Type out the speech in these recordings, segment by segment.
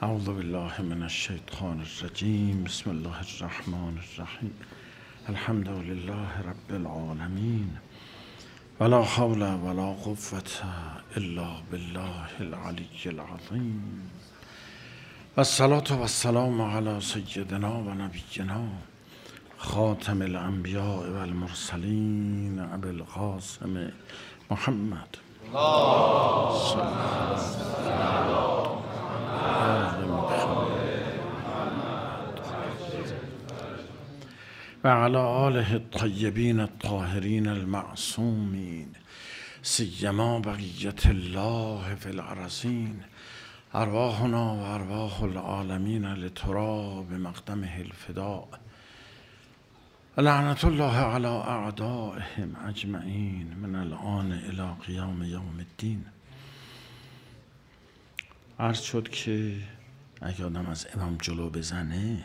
اعوذ بالله من الشیطان الرجیم. بسم الله الرحمن الرحیم. الحمد لله رب العالمین ولا حول ولا قوة الا بالله العلی العظیم و الصلاة و السلام علی سیدنا و نبینا خاتم الانبیاء و المرسلین ابی القاسم محمد و علی آله الطیبین الطاهرین المعصومین سیما بقیة الله فی الارضین ارواحنا و ارواح العالمین لتراب مقدمه الفداء لعنت الله علی اعدائهم اجمعین من الآن الی قیام یوم الدین. عرض شد که اگه آدم از امام جلو بزنه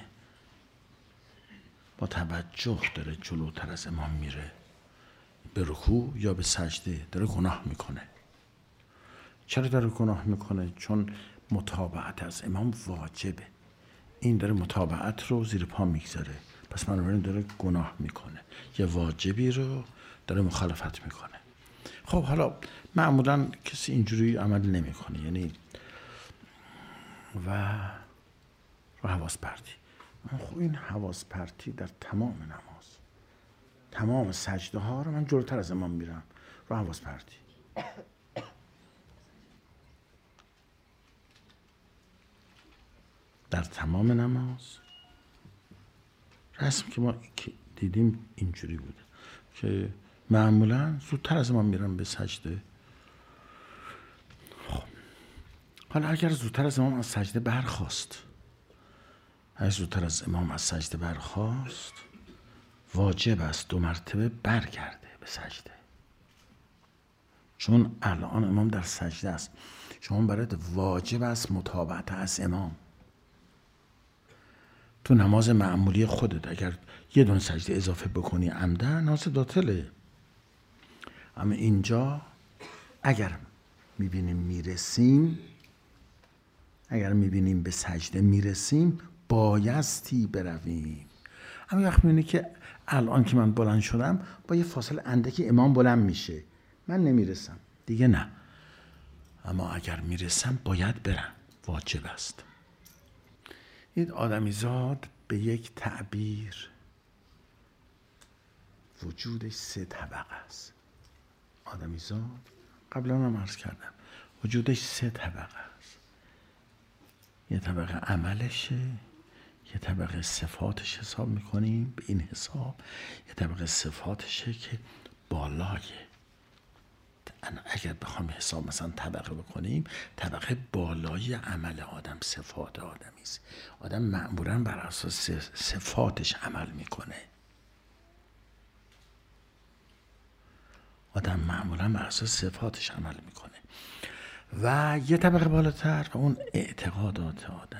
با توجه داره جلوتر از امام میره، به رکوع یا به سجده داره گناه میکنه. چرا داره گناه میکنه؟ چون متابعت از امام واجبه. این داره متابعت رو زیر پا میگذاره، پس بنابراین داره گناه میکنه، یه واجبی رو داره مخالفت میکنه. خب حالا معمولا کسی اینجوری عمل نمیکنه، یعنی و حواس پرتی. خب این حواس پرتی در تمام نماز، تمام سجده ها رو من جلوتر از امام میرم رو حواس پرتی. در تمام نماز رسم که ما دیدیم اینجوری بوده که معمولا زودتر از امام میرم به سجده. خب حالا اگر زودتر از امام از سجده برخاست، واجب است 2 مرتبه برگرده به سجده، چون الان امام در سجده است. شما برای واجب است متابعت از امام. تو نماز معمولی خودت اگر یه دونه سجده اضافه بکنی عمدن، نماز باطله. اما اینجا اگر میبینیم به سجده میرسیم بایستی برویم. اما وقت میبینی که الان که من بلند شدم با یه فاصله اندکی امام بلند میشه، من نمیرسم دیگه، نه. اما اگر میرسم باید برم، واجب است. این آدمیزاد به یک تعبیر وجودش 3 طبقه است. آدمیزاد قبلا هم عرض کردم وجودش 3 طبقه است. یه طبقه عملشه، یه طبقه صفاتش حساب میکنیم به این حساب، یه طبقه صفاتشه که بالایه. اگر بخوام حساب مثلا طبقه بکنیم، طبقه بالای عمل آدم صفات آدمی است. آدم معمولا بر اساس صفاتش عمل میکنه. و یه طبقه بالاتر و اون اعتقادات آدمه.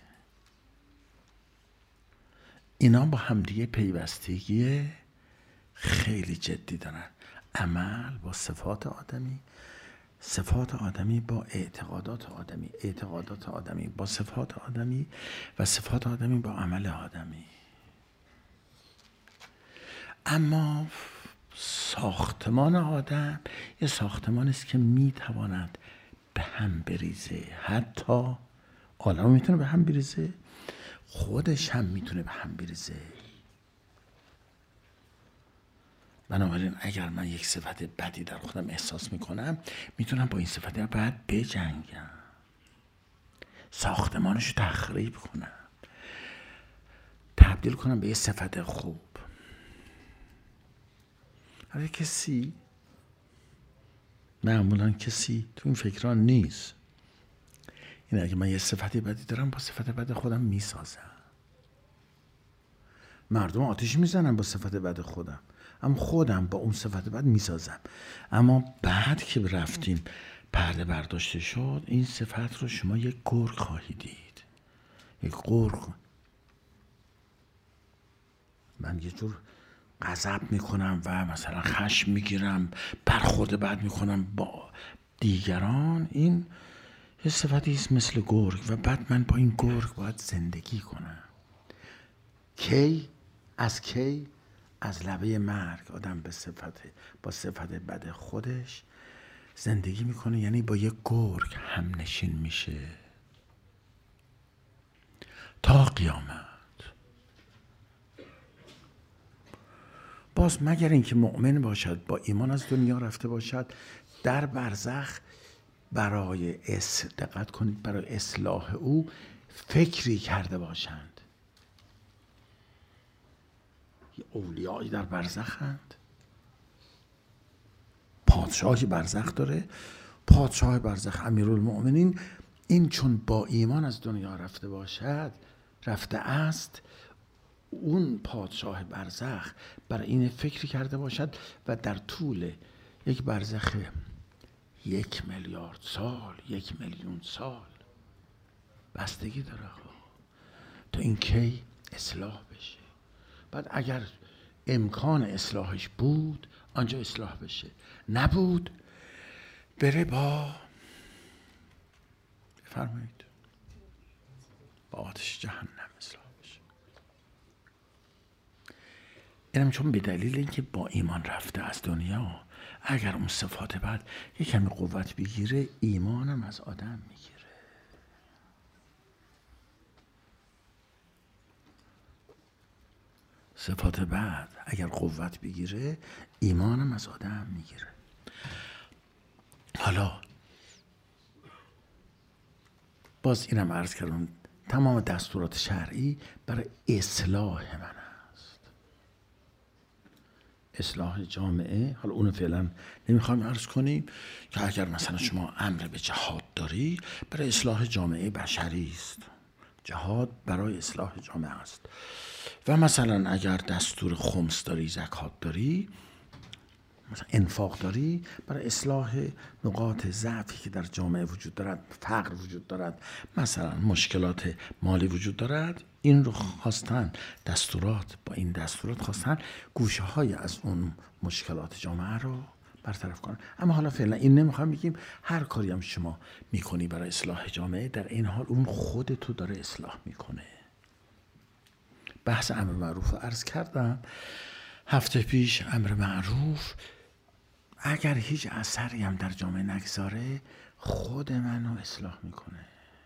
اینا با همدیگه پیوستگی خیلی جدی دارن. عمل با صفات آدمی، صفات آدمی با اعتقادات آدمی، اعتقادات آدمی با صفات آدمی و صفات آدمی با عمل آدمی. اما ساختمان آدم یه ساختمان است که میتواند به هم بریزه. حتی عالم میتونه به هم بریزه، خودش هم میتونه به هم بریزه. بنابراین اگر من یک صفت بدی در خودم احساس میکنم، میتونم با این صفت بد بجنگم، ساختمانش رو تخریب کنم، تبدیل کنم به یه صفت خوب. اگه معمولا کسی تو این فکران نیست. این اگه من یه صفت بدی دارم، با صفت بد خودم میسازم. مردم آتیش میزنن با صفت بد خودم، اما خودم با اون صفت بد میسازم. اما بعد که رفتیم پرده برداشته شد، این صفت رو شما یک گرگ خواهید دید. یک گرگ. من یه جور غضب میکنم و مثلا خشم میگیرم، برخورد بد میکنم با دیگران. این یه صفتی است مثل گرگ و بعد من با این گرگ باید زندگی کنم. کی؟ از لبه مرگ آدم با صفت بد خودش زندگی میکنه، یعنی با یه گرگ هم نشین میشه تا قیامت. باز مگر اینکه مؤمن باشد، با ایمان از دنیا رفته باشد، در برزخ برای دقت کنید، برای اصلاح او فکری کرده باشند. یه اولیایی در برزخند، پادشاهی برزخ داره، پادشاه برزخ امیرالمؤمنین، این چون با ایمان از دنیا رفته است، اون پادشاه برزخ برای این فکر کرده باشد و در طول یک برزخ 1 میلیارد سال، 1 میلیون سال بستگی داره تا این کی اصلاح بشه. بعد اگر امکان اصلاحش بود آنجا اصلاح بشه، نبود بره با بفرمایید با آتش جهنم اصلاح بشه. اینم چون به دلیل اینکه با ایمان رفته از دنیا، اگر اون صفات بعد یک کمی قوت بگیره، ایمانم از آدم میگیره. صفات بعد اگر قوت بگیره، ایمانم از آدم میگیره. حالا باز اینم عرض کردم، تمام دستورات شرعی برای اصلاح من است، اصلاح جامعه. حالا اونو فعلا نمیخوایم عرض کنیم که اگر مثلا شما امر به جهاد داری، برای اصلاح جامعه بشری است، جهاد برای اصلاح جامعه است. و مثلا اگر دستور خمس داری، زکات داری، مثلا انفاق داری، برای اصلاح نقاط ضعفی که در جامعه وجود دارد، فقر وجود دارد، مثلا مشکلات مالی وجود دارد، این رو خواستن با این دستورات خواستن گوشه های از اون مشکلات جامعه رو برطرف کنن. اما حالا فعلا این نمیخوام بگیم هر کاری هم شما میکنی برای اصلاح جامعه، در این حال اون خودتو داره اصلاح میکنه. بحث امر معروف رو عرض کردم هفته پیش. امر معروف اگر هیچ اثری هم در جامعه نگذاره، خود منو اصلاح میکنه.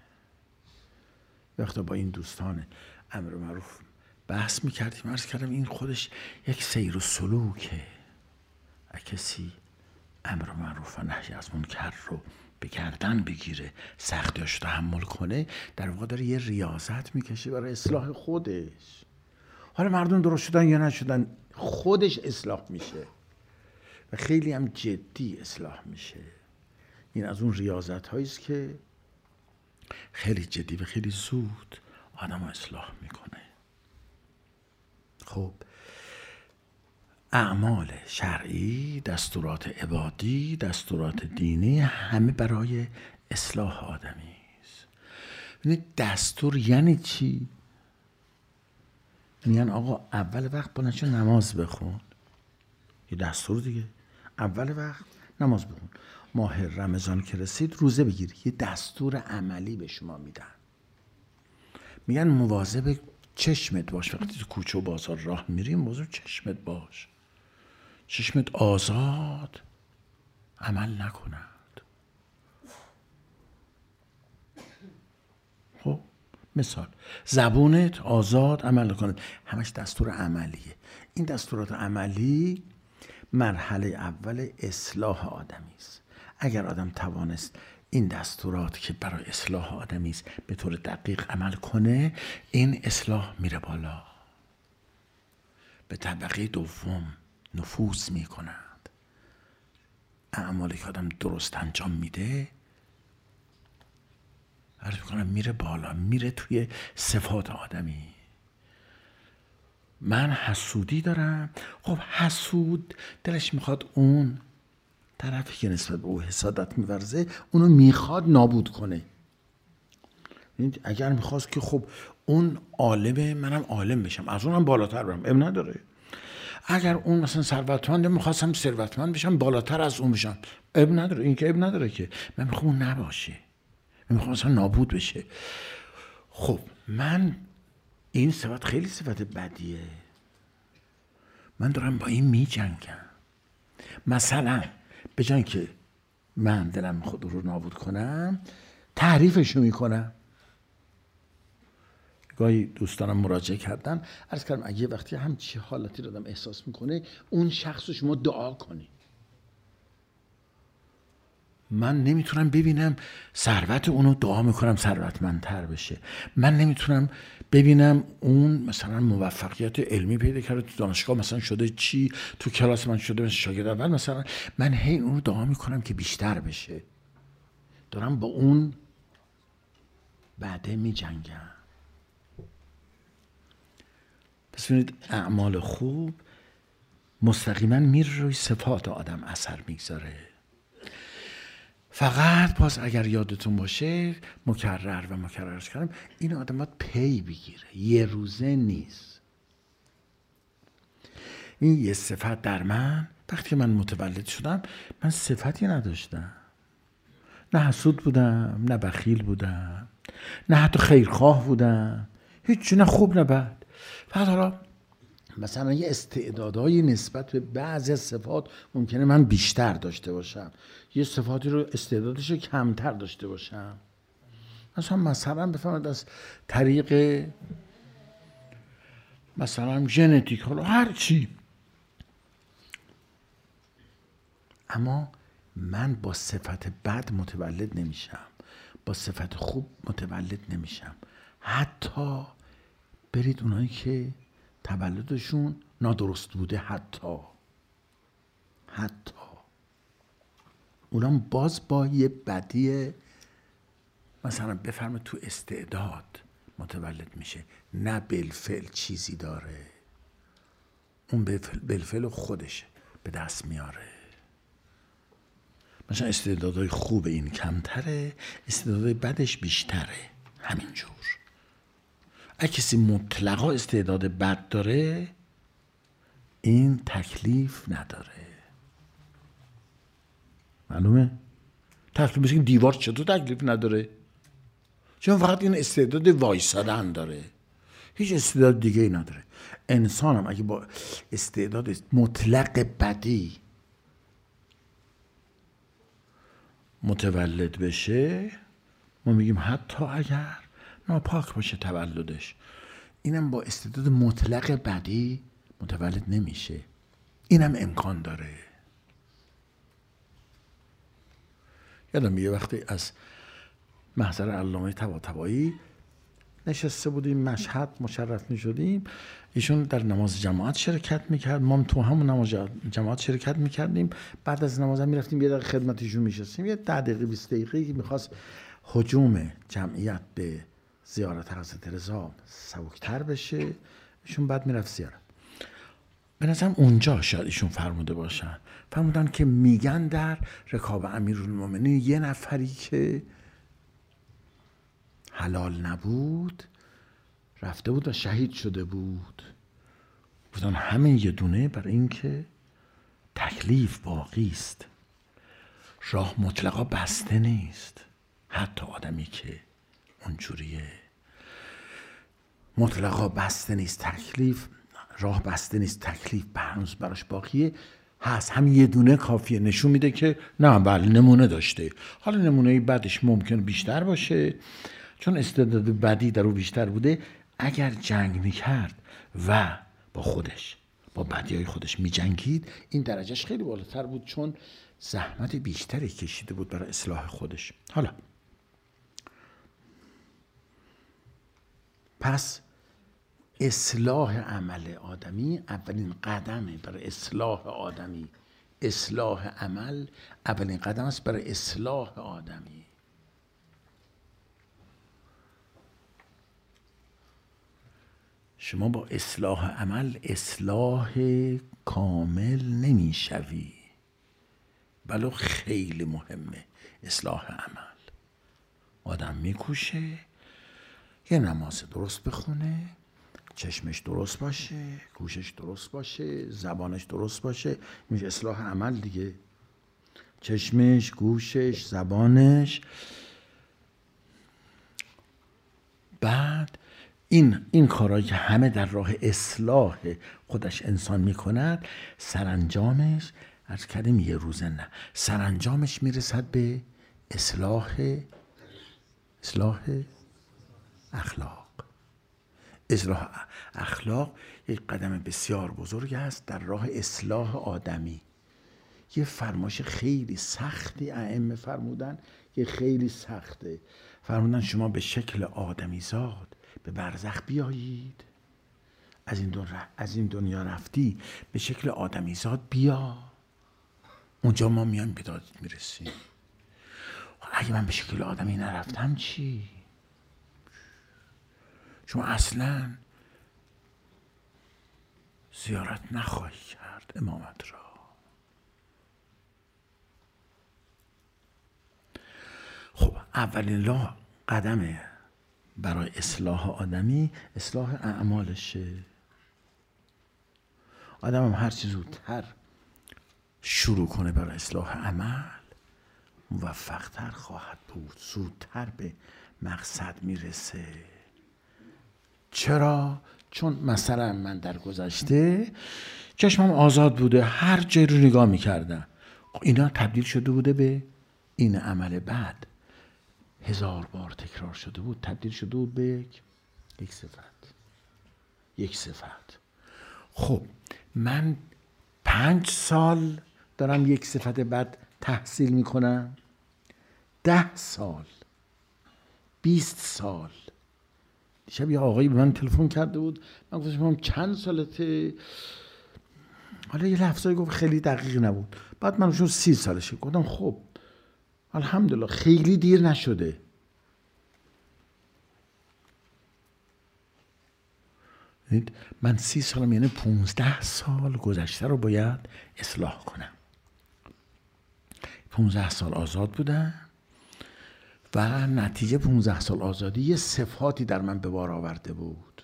وقتی با این دوستان امر معروف بحث میکردیم، عرض کردم این خودش یک سیر و سلوکه. کسی امر معروف و نهی از منکر رو به گردن بگیره، سختیاش رو تحمل کنه، در واقع داره یه ریاضت میکشه برای اصلاح خودش. حالا مردم درست شدن یا نشدن، خودش اصلاح میشه و خیلی هم جدی اصلاح میشه. این از اون ریاضت هایی است که خیلی جدی و خیلی زود آدم اصلاح میکنه. خب اعمال شرعی، دستورات عبادی، دستورات دینی، همه برای اصلاح آدمی است. ببینید دستور یعنی چی؟ میگن آقا اول وقت بلند شو نماز بخون. یه دستور دیگه، اول وقت نماز بخون. ماه رمضان که رسید روزه بگیر. یه دستور عملی به شما میدن. میگن مواظب چشمت باش، وقتی تو کوچه و بازار راه میری مواظب چشمت باش، چشمت آزاد عمل نکند. خب مثال، زبونت آزاد عمل نکند. همش دستور عملیه. این دستورات عملی مرحله اول اصلاح آدمی است. اگر آدم توانست این دستورات که برای اصلاح آدمی است به طور دقیق عمل کنه، این اصلاح میره بالا، به طبقه دوم نفوذ میکند. اعمالی که آدم درست انجام میده، عرض میکنم میره بالا، میره توی صفات آدمی. من حسودی دارم، خب حسود دلش میخواد اون طرفی که نسبت به او حسادت میورزه اونو میخواد نابود کنه. اگر میخواست که خب اون عالمه منم عالم بشم، از اونم بالاتر برم، اب نداره. اگر اون مثلا ثروتمنده میخواستم ثروتمند بشم، بالاتر از اون بشم، اب نداره. این که اب نداره که من میخوام اون نباشه. نمیخوام اصلا نابود بشه. خب من این صفت خیلی صفت بدیه، من دارم با این می جنگم. مثلا به جای که من دلم خود رو نابود کنم تعریفشو میکنم. گاهی دوستانم مراجعه کردن، عرض کردم اگه وقتی همچی حالتی رو آدم احساس میکنه اون شخص رو شما دعا کنی. من نمیتونم ببینم ثروت اونو دعا میکنم ثروتمندتر بشه. من نمیتونم ببینم اون مثلا موفقیت علمی پیدا کرده تو دانشگاه، مثلا شده چی، تو کلاس من شده مثلا شاگرد اول، مثلا من هی اونو دعا میکنم که بیشتر بشه. دارم با اون بعده میجنگم. پس ببینید اعمال خوب مستقیما میره روی صفات آدم اثر میگذاره. فقط باز اگر یادتون باشه مکرر و مکررش کردم، این آدم باید پی بگیره، یه روزه نیست. این یه صفت در من، وقتی من متولد شدم من صفتی نداشتم، نه حسود بودم، نه بخیل بودم، نه حتی خیرخواه بودم، هیچ، نه خوب نه بد. فقط حالا مثلا یه استعدادهای نسبت به بعضی از صفات ممکنه من بیشتر داشته باشم، یه صفاتی رو استعدادش رو کمتر داشته باشم. مثلا بفهمید از طریق مثلا ژنتیک، حالا هر چی. اما من با صفت بد متولد نمیشم، با صفت خوب متولد نمیشم. حتی برید اونایی که تولدشون نادرست بوده، حتی اونام باز با یه بدی مثلا بفرمه تو استعداد متولد میشه، نه بالفعل چیزی داره، اون بالفعل خودشه به دست میاره. مثلا استعدادهای خوب این کمتره، استعدادهای بدش بیشتره. همینجور اگه کسی مطلقا استعداد بد داره این تکلیف نداره. معلومه؟ تکلیف مثل که دیوار چطور تکلیف نداره؟ چون فقط این استعداد وایسادن داره، هیچ استعداد دیگه ای نداره. انسان هم اگه با استعداد مطلق بدی متولد بشه، ما میگیم حتی اگر ناپاک باشه تولدش، اینم با استعداد مطلق بدی متولد نمیشه، اینم امکان داره. یادم یه وقتی از محضر علامه طباطبایی نشسته بودیم مشهد، مشرف میشدیم، ایشون در نماز جماعت شرکت میکرد، ما تو همون نماز جماعت شرکت میکردیم. بعد از نماز هم میرفتیم یه دقیقه خدمتشون میشستیم، یه 10 دقیقه 20 دقیقه که میخواست هجوم جمعیت به زیارت حضرت رضا سبکتر بشه، ایشون بعد میرفت زیارت. به نظرم اونجا شاید ایشون فرمودن که میگن در رکاب امیرالمومنین یه نفری که حلال نبود رفته بود و شهید شده بود. گفتن همین یه دونه برای این که تکلیف باقی است، راه مطلقا بسته نیست. حتی آدمی که اونجوریه مطلقا بسته نیست، تکلیف راه بسته نیست، تکلیف هنوز براش باقیه، هست. همین یه دونه کافیه، نشون میده که نه بله نمونه داشته. حالا نمونه بعدش ممکن بیشتر باشه چون استعداد بدی در او بیشتر بوده. اگر جنگ میکرد و با خودش با بدیهای خودش میجنگید این درجهش خیلی بالاتر بود چون زحمت بیشتری کشیده بود برای اصلاح خودش. حالا پس اصلاح عمل آدمی اولین قدمه برای اصلاح آدمی. اصلاح عمل اولین قدم است برای اصلاح آدمی. شما با اصلاح عمل اصلاح کامل نمیشوی، بلو خیلی مهمه اصلاح عمل. آدم میکوشه یه نماز درست بخونه، چشمش درست باشه، گوشش درست باشه، زبانش درست باشه، میشه اصلاح عمل دیگه. چشمش، گوشش، زبانش بعد این کارهایی که همه در راه اصلاح خودش انسان میکند، سرانجامش عرض کردیم یه روزه نه، سرانجامش میرسد به اصلاح اخلاق. اصلاح اخلاق یک قدم بسیار بزرگ است در راه اصلاح آدمی. یه فرمایش خیلی سختی ائمه فرمودن، یه خیلی سخته. فرمودن شما به شکل آدمیزاد به برزخ بیایید، از این دنیا رفتی به شکل آدمیزاد بیا، اونجا ما میایم به دادت میرسیم. اگه من به شکل آدمی نرفتم چی؟ شما اصلا زیارت نخواهی کرد امامت را. خب اولین قدم برای اصلاح آدمی اصلاح اعمالشه. آدم هم هر چی زودتر شروع کنه برای اصلاح عمل موفقتر خواهد بود، زودتر به مقصد میرسه. چرا؟ چون مثلا من در گذشته چشمم آزاد بوده، هر جایی رو نگاه میکردم، اینا تبدیل شده بوده به این عمل بد، 1000 بار تکرار شده بود، تبدیل شده بود به یک صفت. خب من 5 سال دارم یک صفت بد تحصیل میکنم، 10 سال، 20 سال. دیشب یه آقایی به من تلفن کرده بود، من گفتم چند سالته؟ حالا یه لفظایی گفت خیلی دقیق نبود. بعد من 30 سالشه. گفتم خب الحمدلله خیلی دیر نشده. من 30 سالم، یعنی 15 سال گذشته رو باید اصلاح کنم. 15 سال آزاد بودم و نتیجه 15 سال آزادی یه صفاتی در من به بار آورده بود.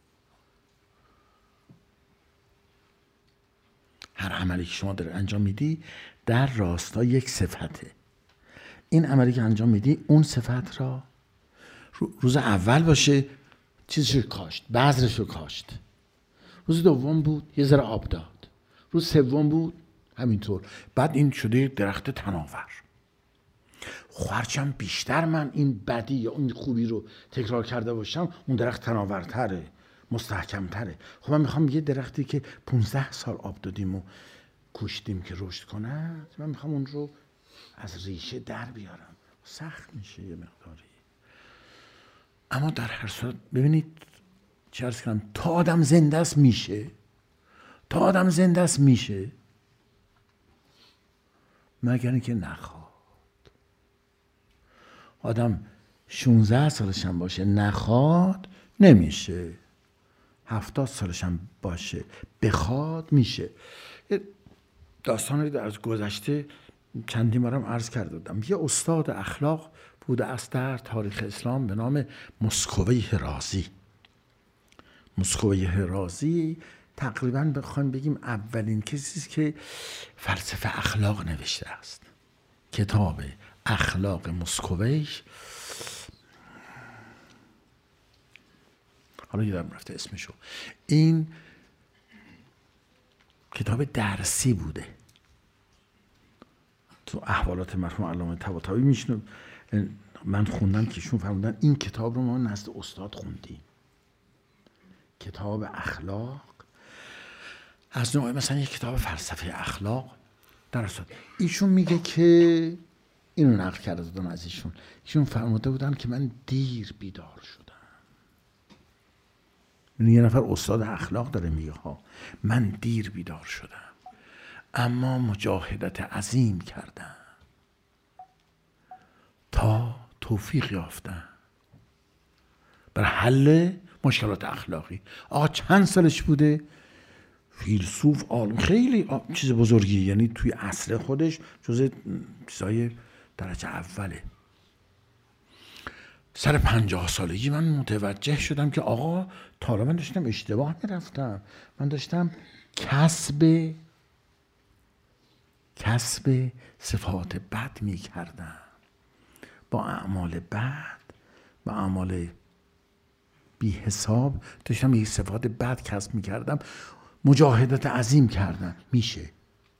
هر عملی که شما داری انجام میدی در راستا یک صفته. این عملی که انجام میدی اون صفت را روز اول باشه چیزشو کاشت، بذرشو کاشت. روز دوم بود یه ذره آب داد. روز سوم بود همینطور. بعد این شده درخت تناور. هرچند بیشتر من این بدی یا این خوبی رو تکرار کرده باشم، اون درخت تناورتره، مستحکمتره. خب من میخوام یه درختی که 15 سال آب دادیم و کشتیم که رشد کنه، من میخوام اون رو از ریشه در بیارم. سخت میشه یه مقداری، اما در هر صورت ببینید چه عرض کنم، تا آدم زنده است میشه، تا آدم زنده است میشه، مگر اینکه نخواد. آدم 16 سالش هم باشه نخواد نمیشه، 70 سالش هم باشه بخواد میشه. داستانی در از گذشته چندین بارم عرض کرده بودم. یه استاد اخلاق بوده است در تاریخ اسلام به نام مسکوی رازی. مسکوی رازی تقریباً بخوایم بگیم اولین کسی است که فلسفه اخلاق نوشته است. کتاب اخلاق مسکوی، حالا یادم رفته اسمشو، این کتاب درسی بوده. تو احوالات مرحوم علامه طباطبایی میشنم من خوندم که ایشون فرمودن این کتاب رو ما نزد استاد خوندیم، کتاب اخلاق از نوع مثلا یک کتاب فلسفه اخلاق در استاد. ایشون میگه که اینو نقل کرده بودن از ایشون فرموده بودن که من دیر بیدار شدم. یه نفر استاد اخلاق داره میگه ها، من دیر بیدار شدم اما مجاهدت عظیم کردم تا توفیق یافتم بر حل مشکلات اخلاقی. آقا چند سالش بوده؟ فیلسوف، عالم، خیلی چیز بزرگی، یعنی توی عصر خودش جزء چیزای درجه اوله. سر 50 سالگی من متوجه شدم که آقا تا حالا من داشتم اشتباه میرفتم، من داشتم کسب صفات بد میکردم با اعمال بد، با اعمال بی حساب داشتم یک صفات بد کسب میکردم، مجاهدات عظیم کردم. میشه،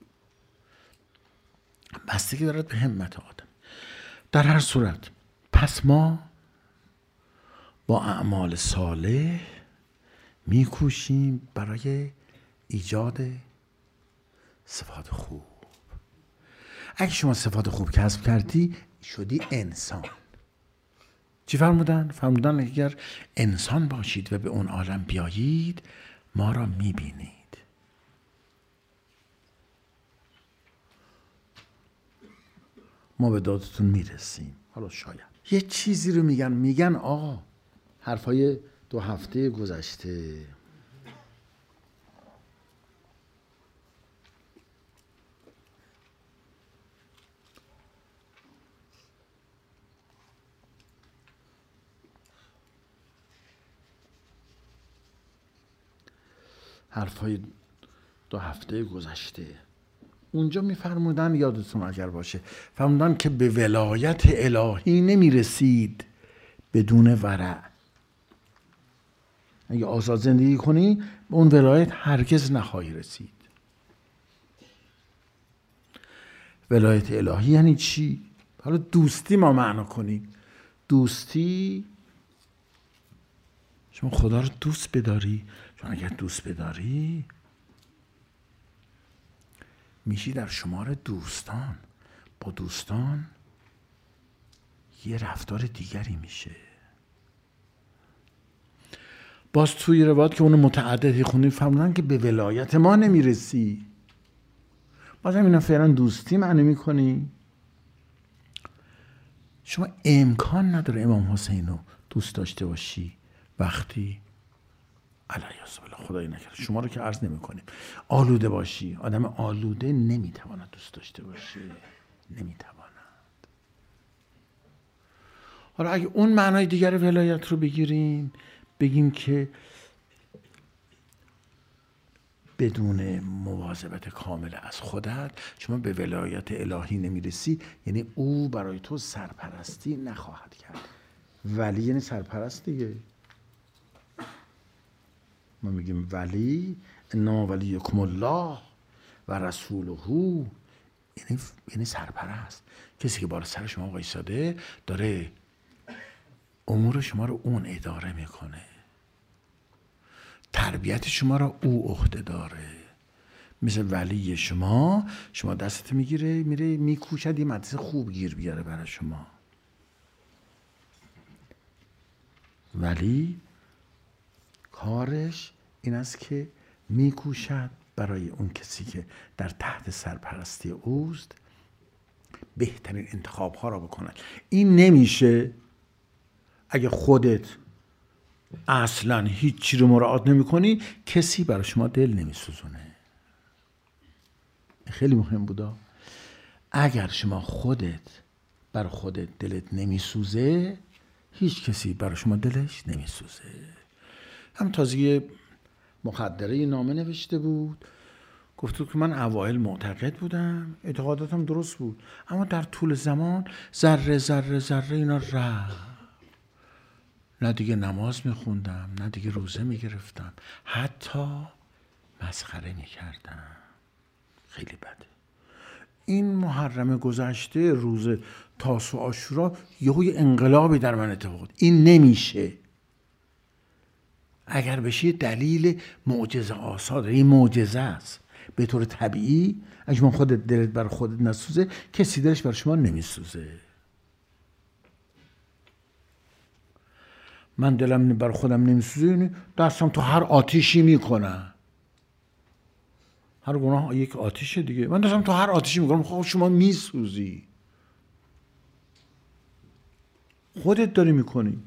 بستگی دارد به همت آدم. در هر صورت پس ما با اعمال صالح میکوشیم برای ایجاد صفات خوب. اگه شما صفات خوب کسب کردی شدی انسان. چی فرمودن؟ فرمودن اگر انسان باشید و به اون عالم بیایید ما را میبینید. ما به دادتون میرسیم. حالا شاید یه چیزی رو میگن آقا حرفای 2 هفته گذشته اونجا میفرمودن، یادتون اگر باشه، فرمودن که به ولایت الهی نمیرسید بدون ورع. اگه آزاد زندگی کنی به اون ولایت هرگز نخواهی رسید. ولایت الهی یعنی چی؟ حالا دوستی ما معنا کنیم. دوستی شما خدا رو دوست بداری، چون اگر دوست بداری میشی در شمار دوستان. با دوستان یه رفتار دیگری میشه. باز توی روایت که اون متعددی خوندیم فرمودن که به ولایت ما نمیرسی. بازم اینا فعلا دوستی معنی میکنی. شما امکان نداره امام حسین رو دوست داشته باشی وقتی علیه السلام خدایی نکرد شما رو که عرض نمی کنیم آلوده باشی. آدم آلوده نمیتواند دوست داشته باشه، نمیتواند. حالا اگه اون معنای دیگر ولایت رو بگیریم، بگیم که بدون مواظبت کامل از خودت شما به ولایت الهی نمیرسی، یعنی او برای تو سرپرستی نخواهد کرد. ولی یعنی سرپرست دیگه. ما میگیم ولی، انما ولیکم الله و رسوله، یعنی سرپرست. کسی که بالا سر شما وایساده داره امور شما رو اون اداره میکنه، تربیت شما رو او عهده داره. مثل ولی شما دستت میگیره میره میکوشد یه مدرسه خوب گیر بیاره برای شما. ولی کارش این است که میکوشد برای اون کسی که در تحت سرپرستی اوست بهترین انتخاب ها را بکنن. این نمیشه اگه خودت اصلا هیچی رو مراعات نمی کنی، کسی برای شما دل نمی سوزونه. خیلی مهم بودا. اگر شما برای خودت دلت نمی سوزه، هیچ کسی برای شما دلش نمی سوزه. هم تازگی مخدره نامه نوشته بود، گفت که من اوایل معتقد بودم، اعتقاداتم درست بود، اما در طول زمان ذره ذره ذره اینا رفت. نه دیگه نماز میخوندم، نه دیگه روزه میگرفتم، حتی مسخره میکردم. خیلی بده. این محرم گذشته روز تاسوعا و عاشورا یهو انقلابی در من اتفاق. این نمیشه. اگر بشه دلیل معجزه آسا داره، این معجزه است. به طور طبیعی اگه شما خودت دلت بر خودت نسوزه، کسی دلش بر شما نمیسوزه. من دلم بر خودم نمیسوزه، یعنی دستم تو هر آتیشی میکنم. هر گناه یک آتیشه دیگه. من دستم تو هر آتیشی میکنم، خب شما میسوزی، خودت داری میکنی.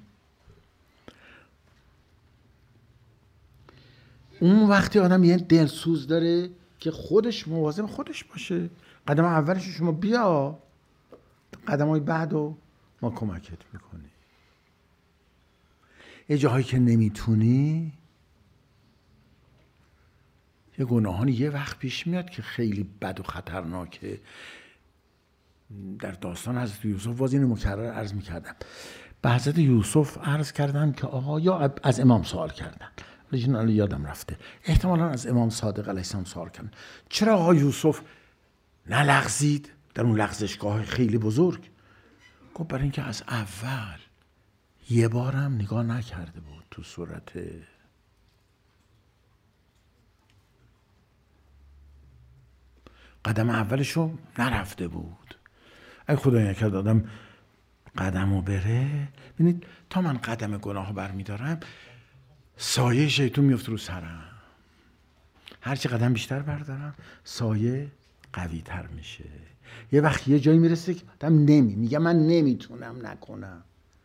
اون وقتی آدم یه دلسوز داره که خودش مواظب خودش باشه. قدم اولش شما بیا، قدمای بعدو ما کمکت میکنی. یه جاهایی که نمیتونی، یه گناهانی یه وقت پیش میاد که خیلی بد و خطرناکه. در داستان حضرت یوسف باز اینو مکرر عرض میکردم. به حضرت یوسف عرض کردن که آقا، یا از امام سوال کردن، لیکن یادم رفته، احتمالا از امام صادق علیه السلام سوال کردن چرا آقا یوسف نلغزید در اون لغزشگاه خیلی بزرگ؟ گفت برای اینکه از اول یه بارم نگاه نکرده بود تو صورت قدم اولشو نرفته بود. اگه خدا نکرد آدم قدمو بره، ببینید تا من قدم گناهو برمیدارم سایه شیطون میفته رو سرم، هرچی قدم بیشتر بردارم سایه قوی تر میشه. یه وقت یه جایی میرسه که آدم میگه من نمیتونم نکنم.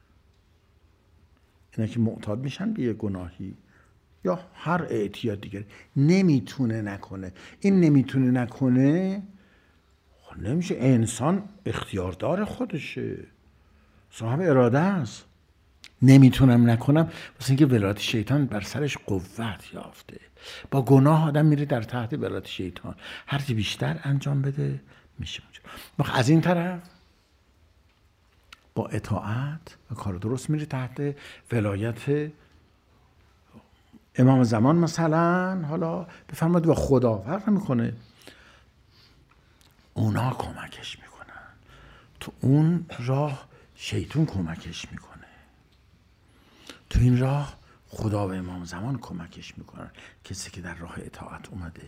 اینا که معتاد میشن به یه گناهی یا هر اعتیاد دیگر، نمیتونه نکنه. این نمیتونه نکنه نمیشه. انسان اختیاردار خودشه، صاحب اراده است. نمیتونم نکنم واسه اینکه ولایت شیطان بر سرش قوت یافته. با گناه آدم میره در تحت ولایت شیطان، هرچی بیشتر انجام بده میشه. از این طرف با اطاعت و کار درست میره تحت ولایت امام زمان مثلا. حالا بفرمایید با خدا فرق میکنه، اونا کمکش میکنن، تو اون راه شیطون کمکش میکنه، تو این راه خدا و امام زمان کمکش میکنن، کسی که در راه اطاعت اومده.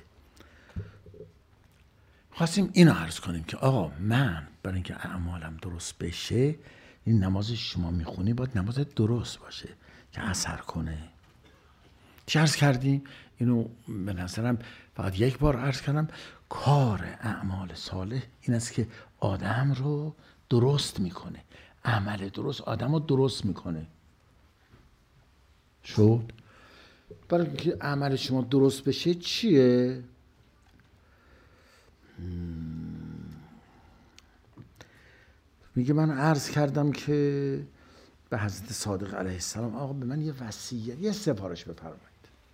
خواستیم اینو عرض کنیم که آقا من برای اینکه اعمالم درست بشه، این نماز شما میخونی باید نماز درست باشه که اثر کنه. چه عرض کردیم؟ اینو به نظرم فقط یک بار عرض کردم. کار اعمال صالح این است که آدم رو درست میکنه، عمل درست آدم رو درست میکنه. شد؟ برای اینکه عمل شما درست بشه چیه؟ میگه من عرض کردم که به حضرت صادق علیه السلام آقا به من یه وصیت، یه سفارش بفرمایید.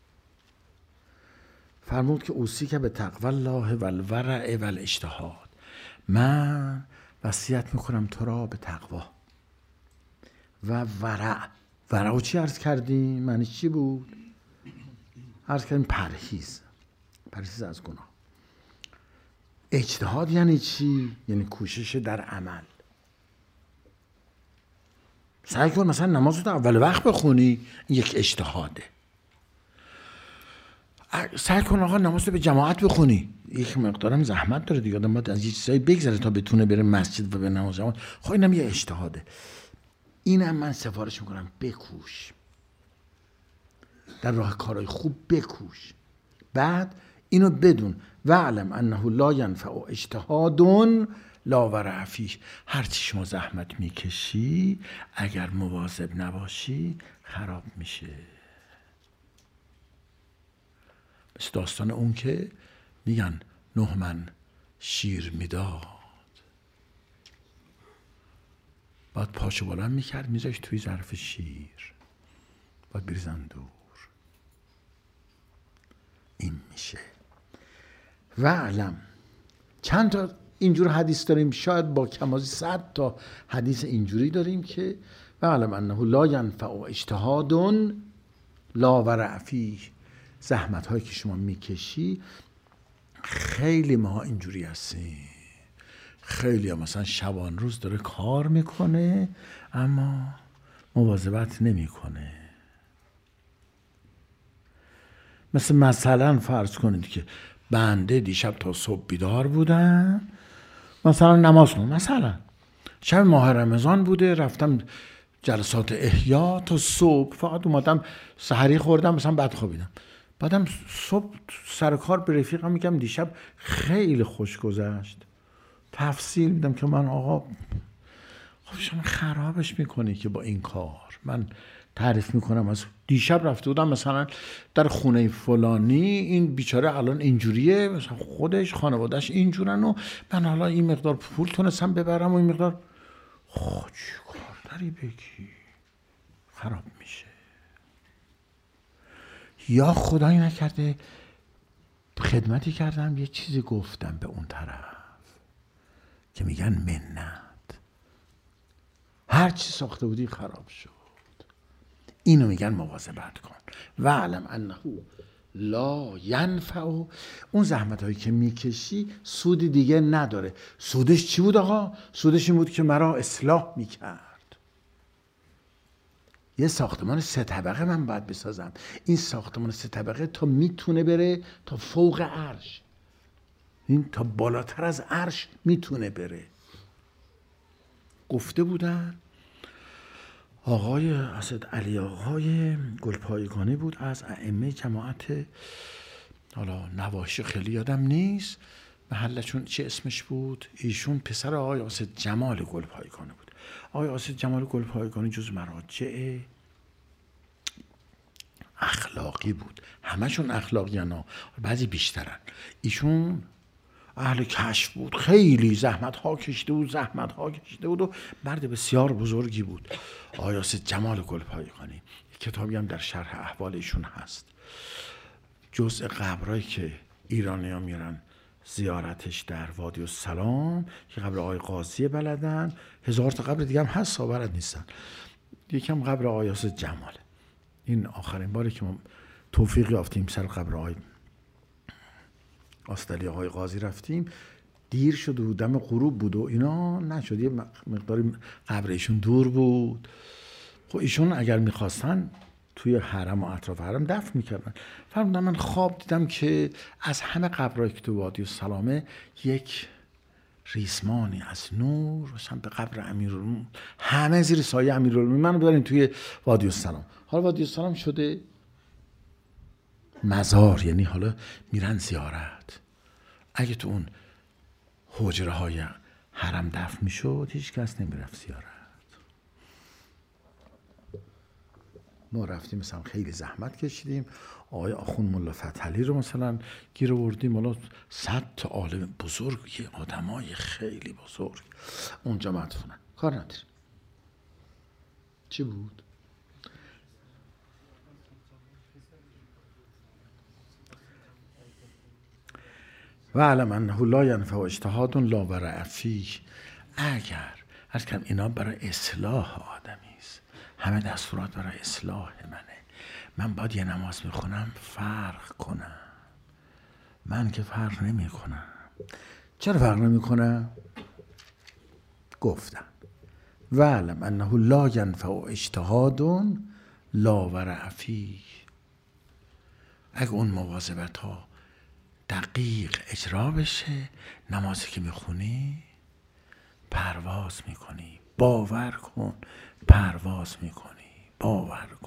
فرمود که اوصی که به تقوی الله و الورع و الاجتهاد، من وصیت میکنم تو را به تقوا و ورع. ورع چی عرض کردیم؟ معنی چی بود؟ عرض کردیم پرهیز از گناه. اجتهاد یعنی چی؟ یعنی کوشش در عمل. سعی کن مثلا نماز رو اول وقت بخونی، این یک اجتهاده. سعی کن آقا نماز رو به جماعت بخونی، یک مقدارم زحمت داره دیگه، آدم باید از یه چیزایی بگذره تا بتونه بره مسجد و به نماز جماعت. خب اینم یه اجتهاده. اینم من سفارش میکنم بکوش، در راه کارهای خوب بکوش. بعد اینو بدون وعلم انه لا ینفع اجتهاد لا ورع فیه. هرچی شما زحمت میکشی اگر مواظب نباشی خراب میشه. مثل داستان اون که میگن 9 من شیر میداد، بعد پاشو بلند میکرد میذاشت توی ظرف شیر، باید بریزن دور. این میشه. و علم چند تا اینجور حدیث داریم، شاید با کمازی 100 تا حدیث اینجوری داریم که و علم انه لا ینفع اجتهاد لا ورع فیه. زحمت هایی که شما میکشی، خیلی ما اینجوری هستیم، خیلی ها مثلا شبان روز داره کار میکنه اما مواظبت نمیکنه. مثلا فرض کنید که بنده دیشب تا صبح بیدار بودم، مثلا نماز خوندم، مثلا شب ماه رمضان بوده، رفتم جلسات احیا تا صبح، فقط اومدم سحری خوردم، مثلا بعد خوابیدم. بعدم صبح سر کار به رفیقم میگم دیشب خیلی خوش گذشت، تفصیل میدم که من آقا خب شما خرابش میکنی که با این کار. من تعریف میکنم از دیشب رفته بودم مثلا در خونه فلانی، این بیچاره الان اینجوریه، مثلا خودش خانوادهش اینجورن و من حالا این مقدار پول تونستم ببرم و این مقدار. خب چی کار داری بگی؟ خراب میشه. یا خدایی نکرده خدمتی کردم یه چیزی گفتم به اون طرف که میگن منت، هر چی ساخته بودی خراب شد. اینو میگن مواظبت کن. و علم انه لا ینفع. اون زحمت هایی که میکشی سودی دیگه نداره. سودش چی بود آقا؟ سودش این بود که مرا اصلاح میکرد. یه ساختمان 3 طبقه من باید بسازم. این ساختمان 3 طبقه تا میتونه بره تا فوق عرش، این تا بالاتر از عرش میتونه بره. گفته بودن آقای اسدعلی آقای گلپایگانی بود، از ائمه جماعت، حالا نواحیش خیلی یادم نیست، محلشون چه اسمش بود. ایشون پسر آقای اسد جمال گلپایگانی بود. آقای اسد جمال گلپایگانی جز مراجع اخلاقی بود. همشون اخلاقی ها، بعضی بیشترن. ایشون اهل کشف بود، خیلی زحمت ها کشیده بود و مرد بسیار بزرگی بود. آقای اسد جمال گلپایگانی. کتابی هم در شرح احوال ایشون هست. جزء قبرایی که ایرانی‌ها میرن زیارتش در وادی السلام، که قبر آقای قاضی بلدن، 1000 تا قبر دیگه هم هست بلد نیستن. یکم قبر آقای اسد جماله. این آخرین باری که ما توفیق یافتیم سر قبر آقای اسدعلی آقای قاضی رفتیم، دیر شد و دم غروب بود و اینا نشد، یه مقداری قبر ایشون دور بود. خب ایشون اگر میخواستن توی حرم و اطراف حرم دفن میکردن. فرمودن من خواب دیدم که از همه قبرایی که تو وادی السلامه یک ریسمانی از نور سمت قبر امیرالمومنین، همه زیر سایه امیرالمومنین، منو ببرین توی وادی السلام. حالا وادی السلام شده مزار، یعنی حالا میرن زیارت. اگه تو اون حجره های حرم دفن میشد هیچ کس نمیرفت زیارت. ما رفتیم مثلا خیلی زحمت کشیدیم، آقای آخوند ملا فتحعلی رو مثلا گیر آوردیم، حالا 100 تا عالم بزرگ، آدمای خیلی بزرگ اونجا مدفونن. کار نداریم. چی بود؟ و علم انه لا ینفع اجتهاد لا ورع فیه. اگر عرض کردم اینا برای اصلاح آدمی است، همه دستورات برای اصلاح منه. من باید یه نماز میخونم فرق کنم. من که فرق نمی کنم. چرا فرق نمی کنم؟ گفتم و علم انه لا ینفع اجتهاد لا ورع فیه. اگه اون مواظبت ها دقیق اجرا بشه، نمازی که میخونی پرواز میکنی. باور کن پرواز میکنی. باور کن.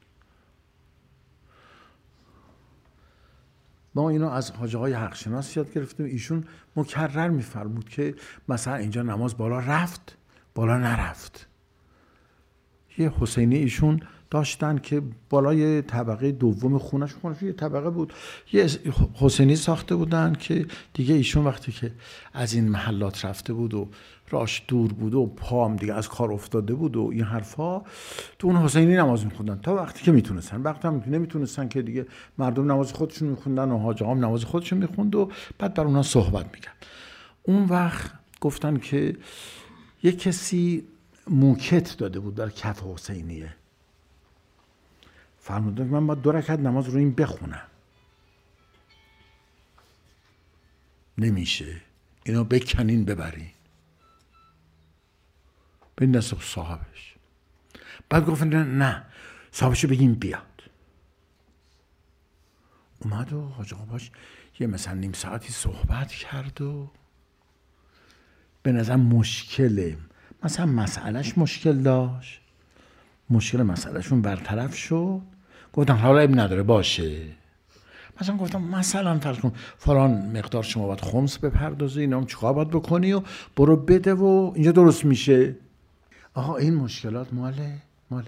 ما اینو از حاج آقای حقشناس یاد گرفتیم. ایشون مکرر میفرمود که مثلا اینجا نماز بالا رفت بالا نرفت. یه حسینی ایشون داشتن که بالای طبقه دوم خونش یه طبقه بود، یه حسینی ساخته بودن که دیگه ایشون وقتی که از این محلات رفته بود و راش دور بود و پام دیگه از کار افتاده بود و این حرفا، تو اون حسینی نماز میخوندن تا وقتی که میتونستن. وقتی هم نمیتونستن که دیگه مردم نماز خودشون میخوندن و حاج آقام نماز خودشون میخوند و بعد بر اونا صحبت میکرد. اون وقت گفتن که یه کسی موکت داده بود در کف حسینیه، فرمودن من باید 2 رکعت نماز رو این بخونم. نمیشه، اینا بکنین ببرین به دست صاحبش. بعد گفتن نه صاحبشو بگیم بیاد. اومد و حاج آقا باش یه مثلا نیم ساعتی صحبت کرد و به نظر مشکله مثلا مسئلهش مشکل داشت، مشکل مسئلهشون برطرف شد. گفتم حالا اب نداره باشه. مثلا گفتم مثلا فرض کن فلان مقدار شما باید خمس بپردازی، اینا هم چیکار باید بکنی و برو بده و اینجا درست میشه. آقا این مشکلات ماله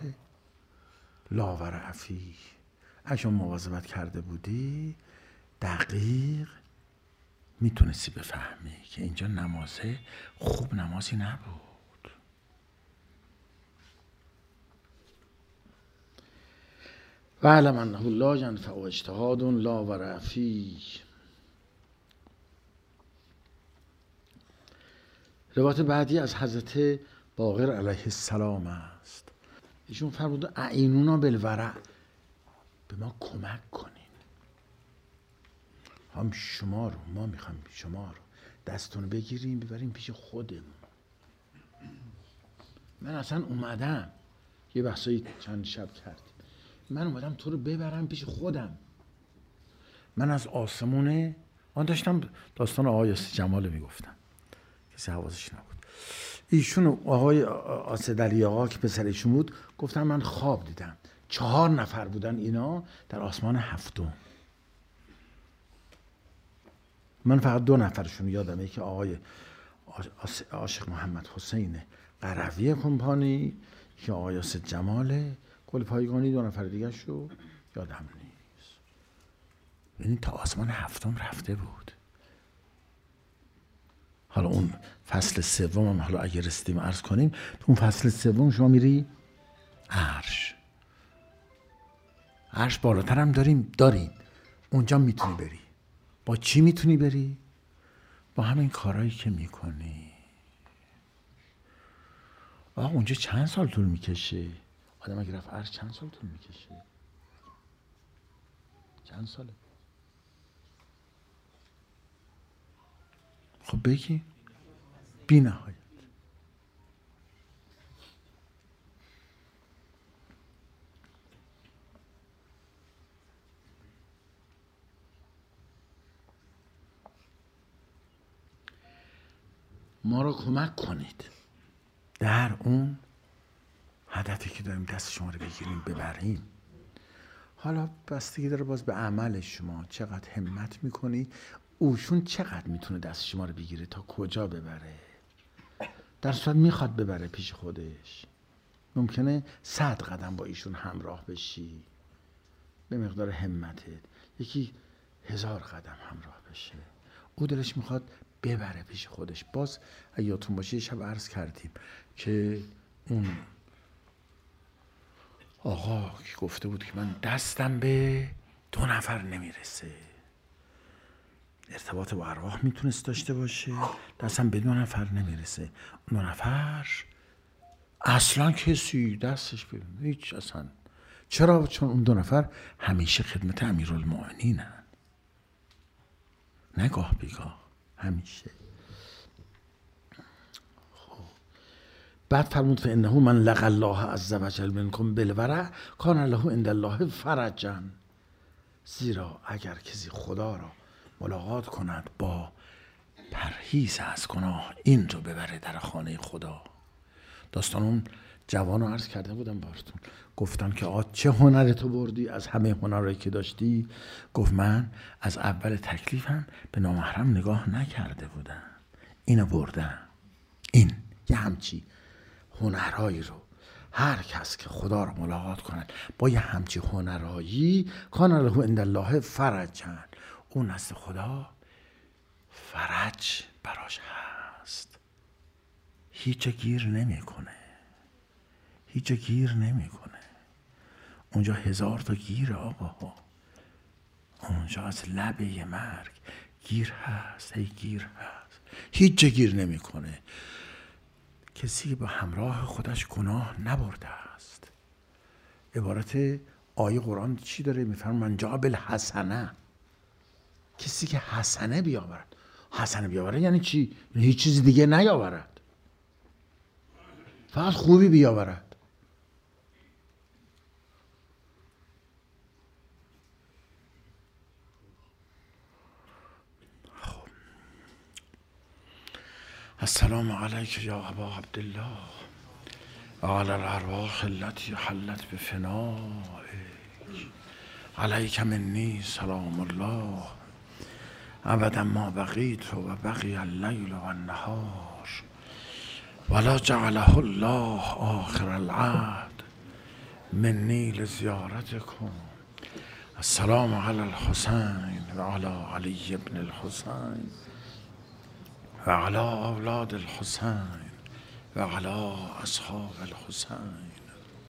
لا ورع فیه. اگه مواظبت کرده بودی دقیق میتونستی بفهمی که اینجا نمازه خوب نمازی نبود. و علم انه لا ینفع اجتهاد لا ورع فیه. روایت بعدی از حضرت باقر علیه السلام است. ایشون فرمود اعینونا بالورع، به ما کمک کنین. هم شما رو، ما میخوایم شما رو دستون بگیریم ببریم پیش خودمون. من اصلا اومدم یه بحثایی چند شب کردیم، من اومدم تو رو ببرم پیش خودم. من از آسمونه داشتم داستان آقای یاسر جمال میگفتم، کسی حواسش نبود. ایشون آقای آسدعلی آقا که پسر ایشون بود گفتن من خواب دیدم 4 نفر بودن اینا در آسمان 7. من فقط 2 نفرشون یادمه که آقای عاشق محمد حسین قروی کمپانی که آقای یاسر جمال گل پایگانی، 2 نفر دیگه شو یادم نیست. یعنی تا آسمان 7 رفته بود. حالا اون فصل 3 هم حالا اگه رسیدیم عرض کنیم، تو اون فصل 3 شما میری عرش. عرش بالاتر هم داریم اونجا میتونی بری. با چی میتونی بری؟ با همین کارهایی که میکنی. اونجا چند سال طول میکشه؟ آدم اگه رفت عرش چند سال طول میکشه؟ چند ساله؟ خب بگی. بی نهایت. ما رو کمک کنید در اون هدفی که داریم دست شما رو بگیریم ببریم. حالا بستگی داره باز به عمل شما، چقدر همت میکنی، اوشون چقدر میتونه دست شما رو بگیره تا کجا ببره. در صورت میخواد ببره پیش خودش، ممکنه 100 قدم با ایشون همراه بشی به مقدار همتت، یکی 1000 قدم همراه بشه، او دلش میخواد ببره پیش خودش. باز اگه یادتون باشه شب عرض کردیم که اون آقا که گفته بود که من دستم به 2 نفر نمیرسه، ارتباط با ارواح میتونست داشته باشه، دستم به 2 نفر نمیرسه. 2 نفر اصلا کسی دستش به هیچ اصلا. چرا؟ چون اون 2 نفر همیشه خدمت امیرالمومنینن، نگاه بیگاه، همیشه. خب بعد فرمود فانه من لقى الله عز وجل منکم بالورع کان له عند الله فرجا. زیرا اگر کسی خدا را ملاقات کند با پرهیز از گناه، این رو ببره در خانه خدا. داستان اون جوان رو عرض کرده بودم بارتون، گفتن که چه هنری تو بردی از همه هنرهایی که داشتی؟ گفت من از اول تکلیفم به نامحرم نگاه نکرده بودم، اینو بردم. این یه همچی هنرهایی رو هر کس که خدا رو ملاقات کند با یه همچی هنرهایی کان له عند الله فرجا، اون نزد خدا فرج براش هست. هیچ گیر نمیکنه، هیچ گیر نمیکنه. اونجا 1000 تا گیر آقا، اونجا از لبه مرگ گیر هست، گیر هست، هیچ گیر نمیکنه. کسی که با همراه خودش گناه نبرده است. عبارت آیه قرآن چی داره؟ میفرماید من جاء بالحسنه، کسی که حسنه بیاورد. حسنه بیاورد یعنی چی؟ یعنی هیچ چیز دیگه نیاورد، فقط خوبی بیاورد. خب السلام علیک یا ابا عبدالله و علی الارواح التي حلت بفنائک، علیک منی سلام الله ابدا ما بقیت و بقی اللیل و النهار ولا جعله الله آخر العهد منی لزیارتکم. السلام علی الحسین و علی علی ابن الحسین و علی اولاد الحسین و علی اصحاب الحسین.